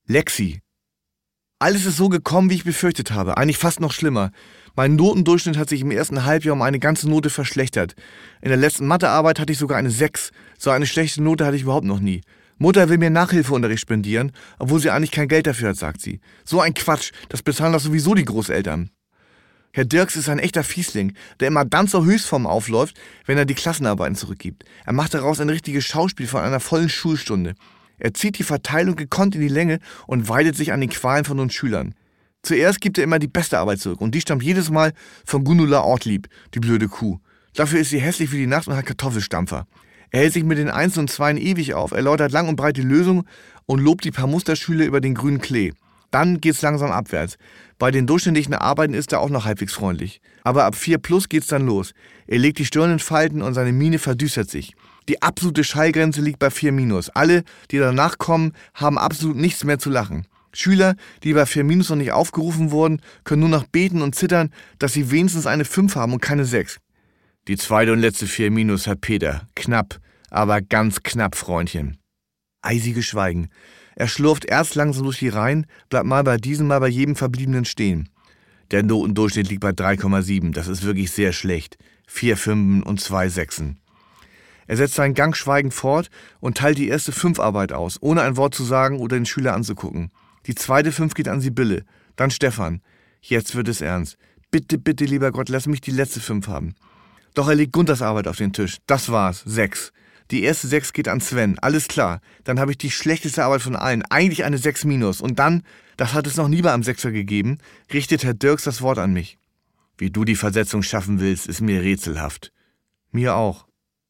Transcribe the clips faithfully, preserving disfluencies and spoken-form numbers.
Lexi. Alles ist so gekommen, wie ich befürchtet habe. Eigentlich fast noch schlimmer. Mein Notendurchschnitt hat sich im ersten Halbjahr um eine ganze Note verschlechtert. In der letzten Mathearbeit hatte ich sogar eine sechs. So eine schlechte Note hatte ich überhaupt noch nie. Mutter will mir Nachhilfeunterricht spendieren, obwohl sie eigentlich kein Geld dafür hat, sagt sie. So ein Quatsch, das bezahlen doch sowieso die Großeltern. Herr Dirks ist ein echter Fiesling, der immer dann zur Höchstform aufläuft, wenn er die Klassenarbeiten zurückgibt. Er macht daraus ein richtiges Schauspiel von einer vollen Schulstunde. Er zieht die Verteilung gekonnt in die Länge und weidet sich an den Qualen von uns Schülern. Zuerst gibt er immer die beste Arbeit zurück und die stammt jedes Mal von Gundula Ortlieb, die blöde Kuh. Dafür ist sie hässlich wie die Nacht und hat Kartoffelstampfer. Er hält sich mit den Einsen und Zweien ewig auf, erläutert lang und breit die Lösung und lobt die paar Musterschüler über den grünen Klee. Dann geht's langsam abwärts. Bei den durchschnittlichen Arbeiten ist er auch noch halbwegs freundlich. Aber ab vier plus geht's dann los. Er legt die Stirn in Falten und seine Miene verdüstert sich. Die absolute Schallgrenze liegt bei vier minus. Alle, die danach kommen, haben absolut nichts mehr zu lachen. Schüler, die bei vier minus noch nicht aufgerufen wurden, können nur noch beten und zittern, dass sie wenigstens eine fünf haben und keine sechs. Die zweite und letzte vier minus hat Peter. Knapp, aber ganz knapp, Freundchen. Eisiges Schweigen. Er schlurft erst langsam durch die Reihen, bleibt mal bei diesem, mal bei jedem Verbliebenen stehen. Der Notendurchschnitt liegt bei drei Komma sieben. Das ist wirklich sehr schlecht. Vier Fünfen und zwei Sechsen. Er setzt seinen Gang schweigend fort und teilt die erste Fünfarbeit aus, ohne ein Wort zu sagen oder den Schüler anzugucken. Die zweite Fünf geht an Sibylle, dann Stefan. Jetzt wird es ernst. Bitte, bitte, lieber Gott, lass mich die letzte Fünf haben. Doch er legt Gunthers Arbeit auf den Tisch. Das war's. Sechs. Die erste Sechs geht an Sven. Alles klar. Dann habe ich die schlechteste Arbeit von allen. Eigentlich eine Sechs minus. Und dann, das hat es noch nie bei einem Sechser gegeben, richtet Herr Dirks das Wort an mich. Wie du die Versetzung schaffen willst, ist mir rätselhaft. Mir auch.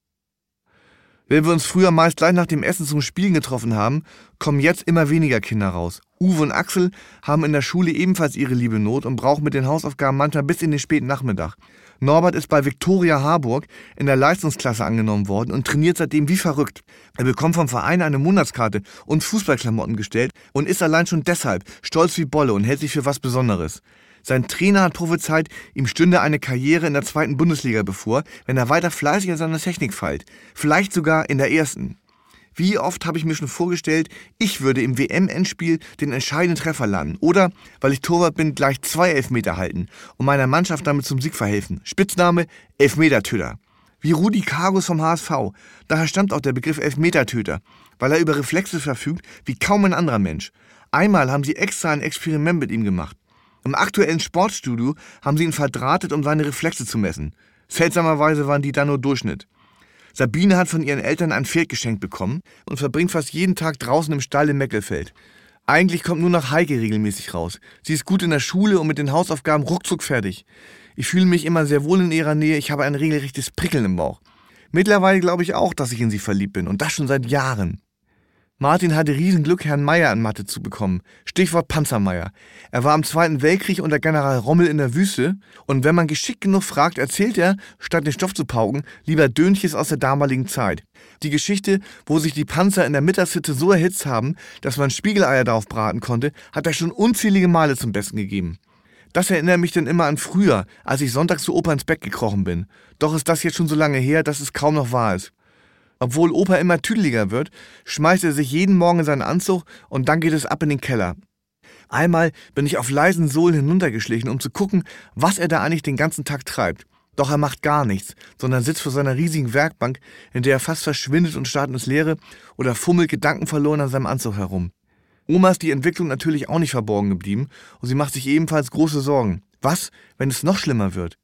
Wenn wir uns früher meist gleich nach dem Essen zum Spielen getroffen haben, kommen jetzt immer weniger Kinder raus. Uwe und Axel haben in der Schule ebenfalls ihre liebe Not und brauchen mit den Hausaufgaben manchmal bis in den späten Nachmittag. Norbert ist bei Viktoria Harburg in der Leistungsklasse angenommen worden und trainiert seitdem wie verrückt. Er bekommt vom Verein eine Monatskarte und Fußballklamotten gestellt und ist allein schon deshalb stolz wie Bolle und hält sich für was Besonderes. Sein Trainer hat prophezeit, ihm stünde eine Karriere in der zweiten Bundesliga bevor, wenn er weiter fleißig an seiner Technik feilt. Vielleicht sogar in der ersten. Wie oft habe ich mir schon vorgestellt, ich würde im W M-Endspiel den entscheidenden Treffer landen. Oder, weil ich Torwart bin, gleich zwei Elfmeter halten und meiner Mannschaft damit zum Sieg verhelfen. Spitzname Elfmetertöter. Wie Rudi Kargus vom H S V. Daher stammt auch der Begriff Elfmetertöter, weil er über Reflexe verfügt wie kaum ein anderer Mensch. Einmal haben sie extra ein Experiment mit ihm gemacht. Im aktuellen Sportstudio haben sie ihn verdrahtet, um seine Reflexe zu messen. Seltsamerweise waren die dann nur Durchschnitt. Sabine hat von ihren Eltern ein Pferd geschenkt bekommen und verbringt fast jeden Tag draußen im Stall im Meckelfeld. Eigentlich kommt nur noch Heike regelmäßig raus. Sie ist gut in der Schule und mit den Hausaufgaben ruckzuck fertig. Ich fühle mich immer sehr wohl in ihrer Nähe, ich habe ein regelrechtes Prickeln im Bauch. Mittlerweile glaube ich auch, dass ich in sie verliebt bin und das schon seit Jahren. Martin hatte Riesenglück, Herrn Meier an Mathe zu bekommen. Stichwort Panzermeier. Er war im Zweiten Weltkrieg unter General Rommel in der Wüste und wenn man geschickt genug fragt, erzählt er, statt den Stoff zu pauken, lieber Dönches aus der damaligen Zeit. Die Geschichte, wo sich die Panzer in der Mittagshitze so erhitzt haben, dass man Spiegeleier darauf braten konnte, hat er schon unzählige Male zum Besten gegeben. Das erinnert mich dann immer an früher, als ich sonntags zu Opa ins Bett gekrochen bin. Doch ist das jetzt schon so lange her, dass es kaum noch wahr ist. Obwohl Opa immer tüdeliger wird, schmeißt er sich jeden Morgen in seinen Anzug und dann geht es ab in den Keller. Einmal bin ich auf leisen Sohlen hinuntergeschlichen, um zu gucken, was er da eigentlich den ganzen Tag treibt. Doch er macht gar nichts, sondern sitzt vor seiner riesigen Werkbank, in der er fast verschwindet und starrt ins Leere oder fummelt gedankenverloren an seinem Anzug herum. Oma ist die Entwicklung natürlich auch nicht verborgen geblieben und sie macht sich ebenfalls große Sorgen. Was, wenn es noch schlimmer wird?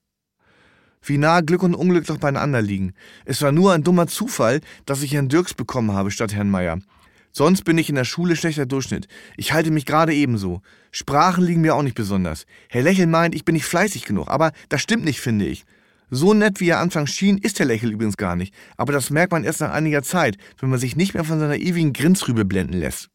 Wie nahe Glück und Unglück doch beieinander liegen. Es war nur ein dummer Zufall, dass ich Herrn Dirks bekommen habe statt Herrn Meier. Sonst bin ich in der Schule schlechter Durchschnitt. Ich halte mich gerade ebenso. Sprachen liegen mir auch nicht besonders. Herr Lechel meint, ich bin nicht fleißig genug, aber das stimmt nicht, finde ich. So nett, wie er anfangs schien, ist Herr Lechel übrigens gar nicht. Aber das merkt man erst nach einiger Zeit, wenn man sich nicht mehr von seiner ewigen Grinsrübe blenden lässt.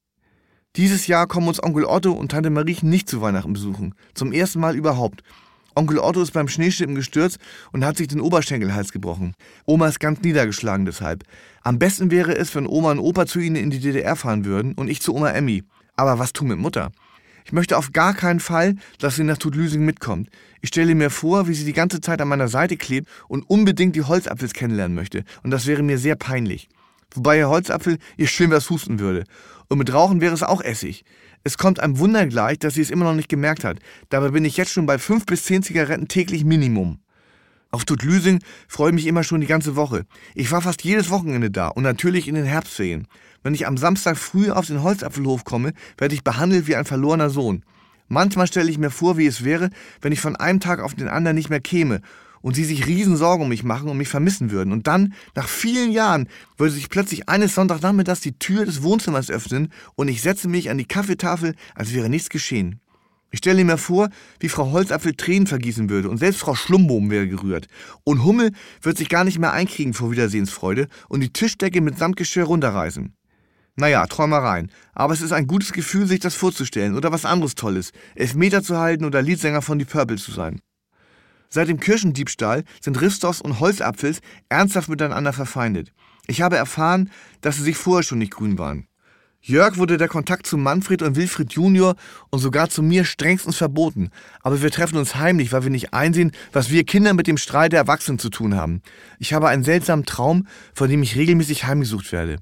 Dieses Jahr kommen uns Onkel Otto und Tante Mariechen nicht zu Weihnachten besuchen. Zum ersten Mal überhaupt. Onkel Otto ist beim Schneeschippen gestürzt und hat sich den Oberschenkelhals gebrochen. Oma ist ganz niedergeschlagen deshalb. Am besten wäre es, wenn Oma und Opa zu ihnen in die D D R fahren würden und ich zu Oma Emmy. Aber was tun mit Mutter? Ich möchte auf gar keinen Fall, dass sie nach Tudlüsing mitkommt. Ich stelle mir vor, wie sie die ganze Zeit an meiner Seite klebt und unbedingt die Holzapfels kennenlernen möchte. Und das wäre mir sehr peinlich. Wobei Herr Holzapfel ihr schön was husten würde. Und mit Rauchen wäre es auch Essig. Es kommt einem Wunder gleich, dass sie es immer noch nicht gemerkt hat. Dabei bin ich jetzt schon bei fünf bis zehn Zigaretten täglich Minimum. Auf Tuttlüsing freue ich mich immer schon die ganze Woche. Ich war fast jedes Wochenende da und natürlich in den Herbstferien. Wenn ich am Samstag früh auf den Holzapfelhof komme, werde ich behandelt wie ein verlorener Sohn. Manchmal stelle ich mir vor, wie es wäre, wenn ich von einem Tag auf den anderen nicht mehr käme und sie sich riesen Sorgen um mich machen und mich vermissen würden. Und dann, nach vielen Jahren, würde sich plötzlich eines Sonntagnachmittags die Tür des Wohnzimmers öffnen und ich setze mich an die Kaffeetafel, als wäre nichts geschehen. Ich stelle mir vor, wie Frau Holzapfel Tränen vergießen würde und selbst Frau Schlumbohm wäre gerührt. Und Hummel wird sich gar nicht mehr einkriegen vor Wiedersehensfreude und die Tischdecke mit Samtgeschirr runterreißen. Naja, Träumereien. Aber es ist ein gutes Gefühl, sich das vorzustellen oder was anderes Tolles, Elfmeter zu halten oder Leadsänger von Deep Purple zu sein. Seit dem Kirchendiebstahl sind Ristos und Holzapfels ernsthaft miteinander verfeindet. Ich habe erfahren, dass sie sich vorher schon nicht grün waren. Jörg wurde der Kontakt zu Manfred und Wilfried Junior und sogar zu mir strengstens verboten. Aber wir treffen uns heimlich, weil wir nicht einsehen, was wir Kinder mit dem Streit der Erwachsenen zu tun haben. Ich habe einen seltsamen Traum, von dem ich regelmäßig heimgesucht werde.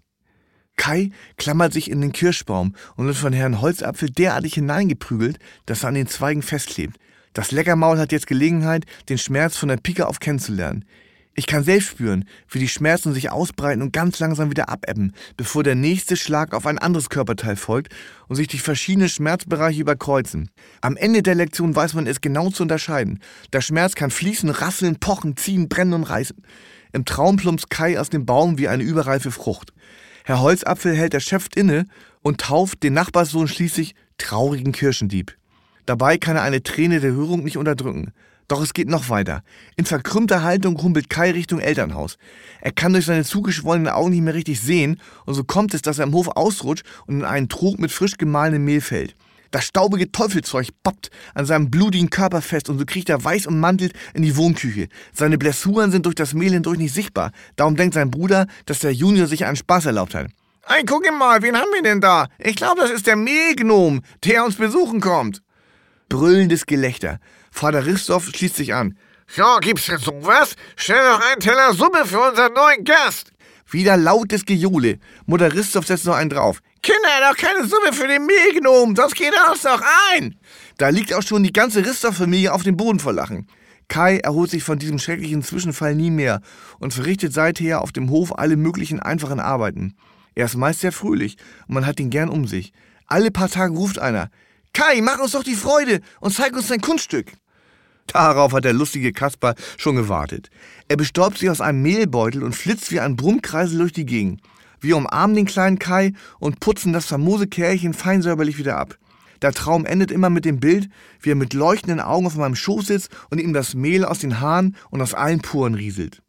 Kai klammert sich in den Kirschbaum und wird von Herrn Holzapfel derartig hineingeprügelt, dass er an den Zweigen festklebt. Das Leckermaul hat jetzt Gelegenheit, den Schmerz von der Pike auf kennenzulernen. Ich kann selbst spüren, wie die Schmerzen sich ausbreiten und ganz langsam wieder abebben, bevor der nächste Schlag auf ein anderes Körperteil folgt und sich die verschiedenen Schmerzbereiche überkreuzen. Am Ende der Lektion weiß man es genau zu unterscheiden. Der Schmerz kann fließen, rasseln, pochen, ziehen, brennen und reißen. Im Traum plumpst Kai aus dem Baum wie eine überreife Frucht. Herr Holzapfel hält erschöpft inne und tauft den Nachbarssohn schließlich traurigen Kirchendieb. Dabei kann er eine Träne der Rührung nicht unterdrücken. Doch es geht noch weiter. In verkrümmter Haltung humpelt Kai Richtung Elternhaus. Er kann durch seine zugeschwollenen Augen nicht mehr richtig sehen und so kommt es, dass er im Hof ausrutscht und in einen Trog mit frisch gemahlenem Mehl fällt. Das staubige Teufelzeug poppt an seinem blutigen Körper fest und so kriecht er weiß ummantelt in die Wohnküche. Seine Blessuren sind durch das Mehl hindurch nicht sichtbar. Darum denkt sein Bruder, dass der Junior sich einen Spaß erlaubt hat. »Hey, guck mal, wen haben wir denn da? Ich glaube, das ist der Mehlgnom, der uns besuchen kommt.« Brüllendes Gelächter. Vater Ristow schließt sich an. »So, gibt's denn sowas? Stell doch einen Teller Suppe für unseren neuen Gast!« Wieder lautes Gejohle. Mutter Ristow setzt noch einen drauf. »Kinder, doch keine Suppe für den Mehlgnom, sonst geht er uns doch ein!« Da liegt auch schon die ganze Ristow-Familie auf dem Boden vor Lachen. Kai erholt sich von diesem schrecklichen Zwischenfall nie mehr und verrichtet seither auf dem Hof alle möglichen einfachen Arbeiten. Er ist meist sehr fröhlich und man hat ihn gern um sich. Alle paar Tage ruft einer. »Kai, mach uns doch die Freude und zeig uns dein Kunststück!« Darauf hat der lustige Kasper schon gewartet. Er bestäubt sich aus einem Mehlbeutel und flitzt wie ein Brummkreisel durch die Gegend. Wir umarmen den kleinen Kai und putzen das famose Kerlchen fein säuberlich wieder ab. Der Traum endet immer mit dem Bild, wie er mit leuchtenden Augen auf meinem Schoß sitzt und ihm das Mehl aus den Haaren und aus allen Poren rieselt.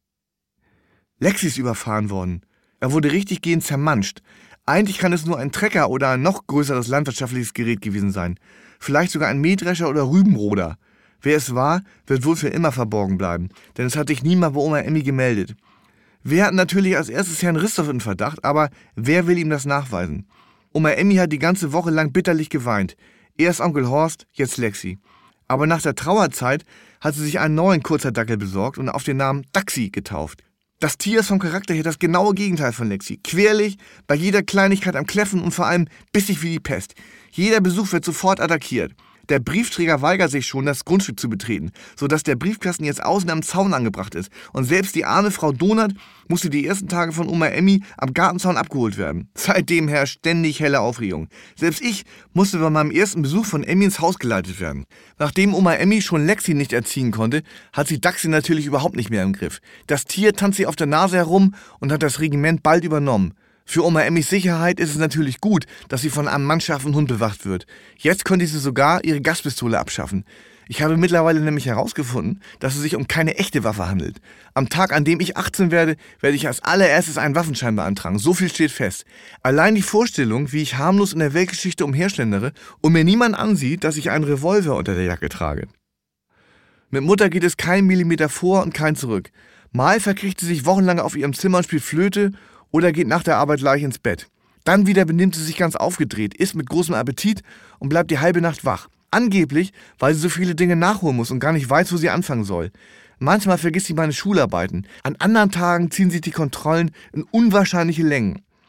Lexi ist überfahren worden. Er wurde richtiggehend zermanscht. Eigentlich kann es nur ein Trecker oder ein noch größeres landwirtschaftliches Gerät gewesen sein. Vielleicht sogar ein Mähdrescher oder Rübenroder. Wer es war, wird wohl für immer verborgen bleiben, denn es hat sich niemand bei Oma Emmy gemeldet. Wir hatten natürlich als erstes Herrn Ristow in Verdacht, aber wer will ihm das nachweisen? Oma Emmy hat die ganze Woche lang bitterlich geweint. Erst Onkel Horst, jetzt Lexi. Aber nach der Trauerzeit hat sie sich einen neuen Kurzerdackel besorgt und auf den Namen Daxi getauft. Das Tier ist vom Charakter her das genaue Gegenteil von Lexi. Quirlig, bei jeder Kleinigkeit am Kläffen und vor allem bissig wie die Pest. Jeder Besuch wird sofort attackiert. Der Briefträger weigert sich schon, das Grundstück zu betreten, sodass der Briefkasten jetzt außen am Zaun angebracht ist. Und selbst die arme Frau Donat musste die ersten Tage von Oma Emmy am Gartenzaun abgeholt werden. Seitdem herrscht ständig helle Aufregung. Selbst ich musste bei meinem ersten Besuch von Emmy ins Haus geleitet werden. Nachdem Oma Emmy schon Lexi nicht erziehen konnte, hat sie Daxi natürlich überhaupt nicht mehr im Griff. Das Tier tanzt sie auf der Nase herum und hat das Regiment bald übernommen. Für Oma Emmys Sicherheit ist es natürlich gut, dass sie von einem mannscharfen Hund bewacht wird. Jetzt könnte sie sogar ihre Gaspistole abschaffen. Ich habe mittlerweile nämlich herausgefunden, dass es sich um keine echte Waffe handelt. Am Tag, an dem ich achtzehn werde, werde ich als allererstes einen Waffenschein beantragen. So viel steht fest. Allein die Vorstellung, wie ich harmlos in der Weltgeschichte umherschlendere und mir niemand ansieht, dass ich einen Revolver unter der Jacke trage. Mit Mutter geht es keinen Millimeter vor und kein zurück. Mal verkriecht sie sich wochenlang auf ihrem Zimmer und spielt Flöte oder geht nach der Arbeit gleich ins Bett. Dann wieder benimmt sie sich ganz aufgedreht, isst mit großem Appetit und bleibt die halbe Nacht wach. Angeblich, weil sie so viele Dinge nachholen muss und gar nicht weiß, wo sie anfangen soll. Manchmal vergisst sie meine Schularbeiten. An anderen Tagen ziehen sich die Kontrollen in unwahrscheinliche Längen.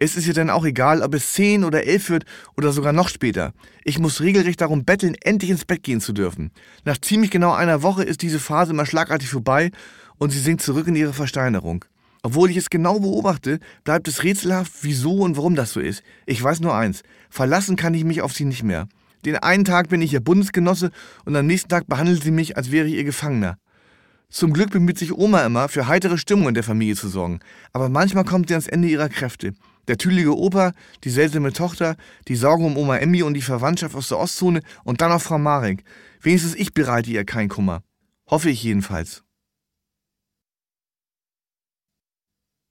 Es ist ihr dann auch egal, ob es zehn oder elf wird oder sogar noch später. Ich muss regelrecht darum betteln, endlich ins Bett gehen zu dürfen. Nach ziemlich genau einer Woche ist diese Phase immer schlagartig vorbei und sie sinkt zurück in ihre Versteinerung. Obwohl ich es genau beobachte, bleibt es rätselhaft, wieso und warum das so ist. Ich weiß nur eins, verlassen kann ich mich auf sie nicht mehr. Den einen Tag bin ich ihr Bundesgenosse und am nächsten Tag behandelt sie mich, als wäre ich ihr Gefangener. Zum Glück bemüht sich Oma immer, für heitere Stimmung in der Familie zu sorgen. Aber manchmal kommt sie ans Ende ihrer Kräfte. Der tüdelige Opa, die seltsame Tochter, die Sorge um Oma Emmy und die Verwandtschaft aus der Ostzone und dann auch Frau Marek. Wenigstens ich bereite ihr keinen Kummer. Hoffe ich jedenfalls.